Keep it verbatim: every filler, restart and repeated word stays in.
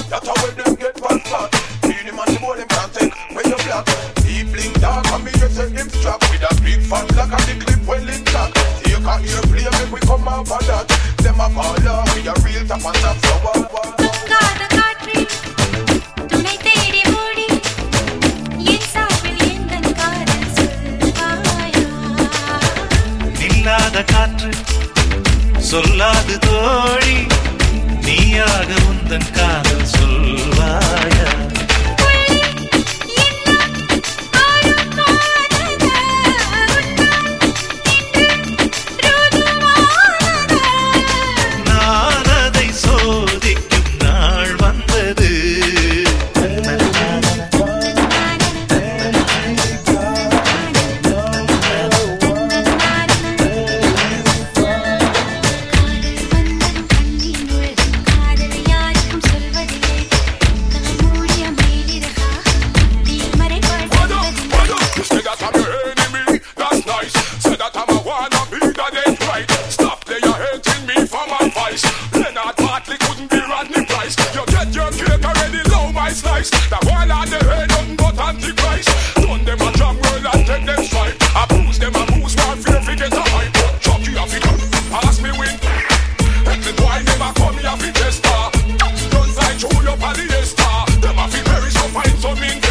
That's how when them get fat fat. Feed him and the boy them can't take when you black. He blink dark and me you say him strap. With a big fat lock and the clip well intact. Take a airplane make we come out for that. Them a ball out, we a real top and top. So what what தூங்காத காற்று துணை தேடி ஓடி என் சார்பில் எந்தன் காதல் சொல்வாயா நில்லாத காற்று சொல்லாது தோழி நீயாக உந்தன் காதல் சொல்வாயா நான் அதை சோதிக்கும் நாள் வந்தது slice. That one on the head, nothing but antichrist. Run them a jam world and take them stripe. I boost them a boost, one fear fi get a hype. Chuck you off it up, pass me win. Every boy never come here fi test star. Guns like throw your polyester. Them a fi perish so fine some in.